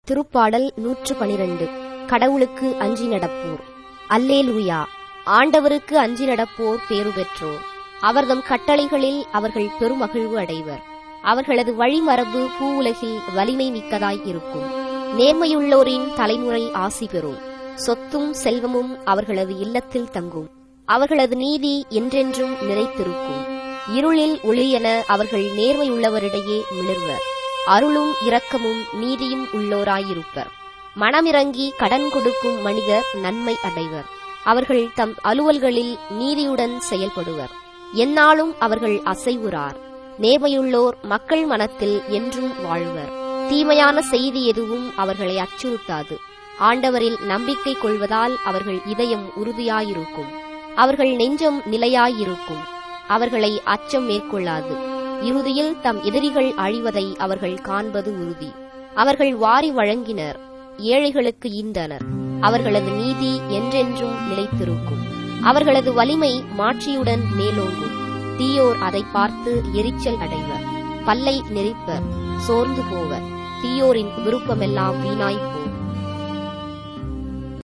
திருப்பாடல் 112. கடவுளுக்கு அஞ்சி நடப்போர். அல்லேலூயா! ஆண்டவருக்கு அஞ்சி நடப்போர் பேறு பெற்றோர். அவர்தம் கட்டளைகளில் அவர்கள் பெருமகிழ்வு அடைவர். அவர்களது வழிமரபு பூவுலகில் வலிமை மிக்கதாய் இருக்கும். நேர்மையுள்ளோரின் தலைமுறை ஆசி பெறும். சொத்தும் செல்வமும் அவர்களது இல்லத்தில் தங்கும். அவர்களது நீதி என்றென்றும் நிலைத்திருக்கும். இருளில் ஒளியென அவர்கள் நேர்மையுள்ளவரிடையே மிளிர்வர். அருளும் இரக்கமும் நீதியும் உள்ளோராயிருப்பர். மனமிறங்கி கடன் கொடுக்கும் மனிதர் நன்மை அடைவர். அவர்கள் தம் அலுவல்களில் நீதியுடன் செயல்படுவர். எந்நாளும் அவர்கள் அசைவுறார். நேர்மையுள்ளோர் மக்கள் மனத்தில் என்றும் வாழ்வர். தீமையான செய்தி எதுவும் அவர்களை அச்சுறுத்தாது. ஆண்டவரில் நம்பிக்கை கொள்வதால் அவர்கள் இதயம் உறுதியாயிருக்கும். அவர்கள் நெஞ்சம் நிலையாயிருக்கும். அவர்களை அச்சம் மேற்கொள்ளாது. இறுதியில் தம் எதிரிகள் அழிவதை அவர்கள் காண்பது உறுதி. அவர்கள் வாரி வழங்கினர், ஏழைகளுக்கு ஈந்தனர். அவர்களது நீதி என்றென்றும் நிலைத்திருக்கும். அவர்களது வலிமை மாட்சியுடன் மேலோங்கும். தீயோர் அதை பார்த்து எரிச்சல் அடைவர். பல்லை நெரிப்பர், சோர்ந்து போவர். தீயோரின் விருப்பமெல்லாம் வீணாய்ப் போகும்.